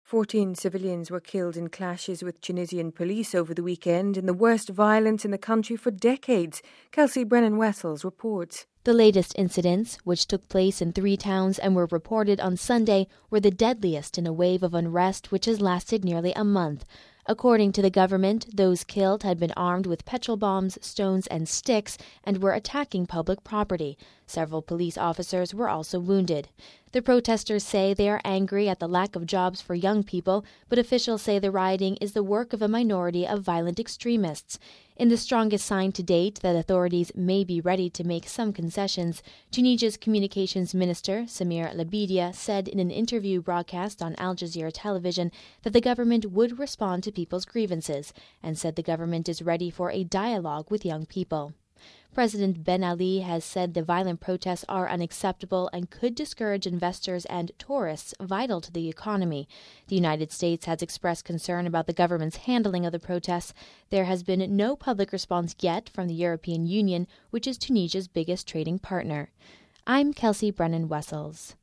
14 civilians were killed in clashes with Tunisian police over the weekend in the worst violence in the country for decades. Kelsey Brennan-Wessels reports. The latest incidents, which took place in 3 towns and were reported on Sunday, were the deadliest in a wave of unrest which has lasted nearly a month. According to the government, those killed had been armed with petrol bombs, stones and sticks and were attacking public property. Several police officers were also wounded. The protesters say they are angry at the lack of jobs for young people, but officials say the rioting is the work of a minority of violent extremists. In the strongest sign to date that authorities may be ready to make some concessions, Tunisia's communications minister, Samir Labidia, said in an interview broadcast on Al Jazeera television that the government would respond to people's grievances and said the government is ready for a dialogue with young people. President Ben Ali has said the violent protests are unacceptable and could discourage investors and tourists vital to the economy. The United States has expressed concern about the government's handling of the protests. There has been no public response yet from the European Union, which is Tunisia's biggest trading partner. I'm Kelsey Brennan-Wessels.